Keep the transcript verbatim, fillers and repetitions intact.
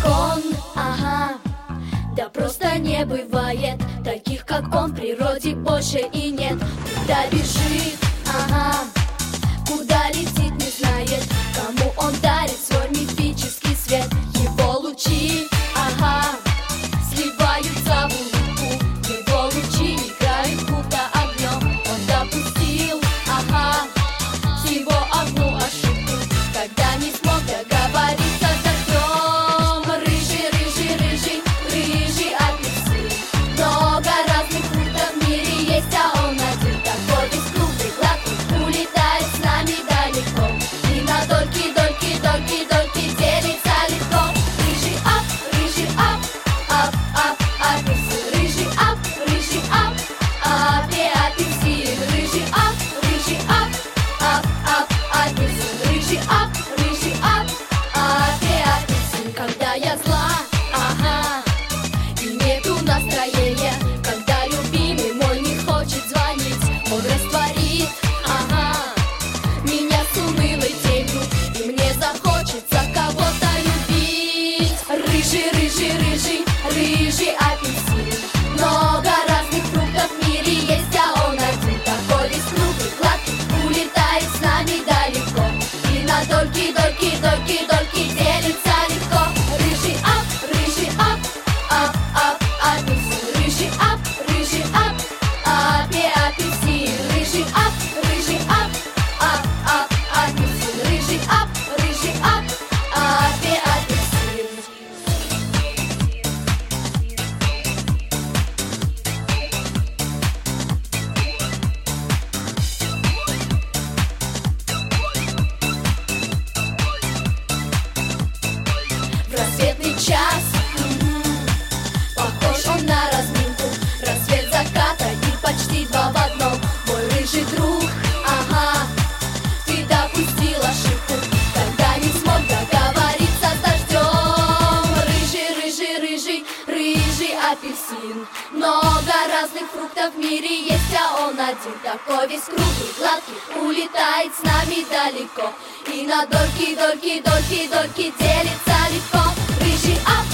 как он, ага. Да просто не бывает таких, как он, в природе больше и нет. Куда бежит, ага, куда летит, не знает, кому он дарит свой мифический свет. Его лучи, ага, сливаются в улыбку, его лучи играют будто огнем. Он допустил, ага, всего одну ошибку, когда не смог договориться с дождем. Рыжий, рыжий, рыжий, рыжий апельсин. Много разных фруктов в мире есть, а он один такой весь круглый, гладкий, улетает с нами далеко и на дольки, дольки, дольки, дольки делится легко. Рыжий ап, рыжий ап, ап, ап, апельсин. Рыжий ап, рыжий ап, апе апельсин. Рыжий ап, рыжий ап, ап, ап, апельсин. Рыжий ап, рыжий ап, апе апельсин. Когда я зла, ага, и нету настроения, когда любимый мой не хочет звонить, он растворит, ага, меня с унылой тенью, и мне захочется кого-то любить. Рыжий, рыжий, рыжий, рыжий апельсин. Много разных фруктов в мире есть, а он один такой весь круглый, гладкий, улетает с нами далеко и на дольки, дольки, дольки, дольки делится легко. Рыжий ап, рыжий ап, ап, ап, апельсин. Рыжий ап, рыжий ап, апе апельсин. Рыжий ап, рыжий ап, ап, ап, апельсин. Рыжий ап, рыжий ап, апе апельсин. В рассветный час, м-м, похож он на разминку, рассвет заката и почти два в одном. Мой рыжий друг, ага, ты допустил ошибку, когда не смог договориться с дождем. Рыжий, рыжий, рыжий, рыжий апельсин. Много разных фруктов в мире есть, а он один такой весь круглый, гладкий, улетает с нами далеко и на дольки, дольки, дольки, дольки делится легко. Рыжий ап,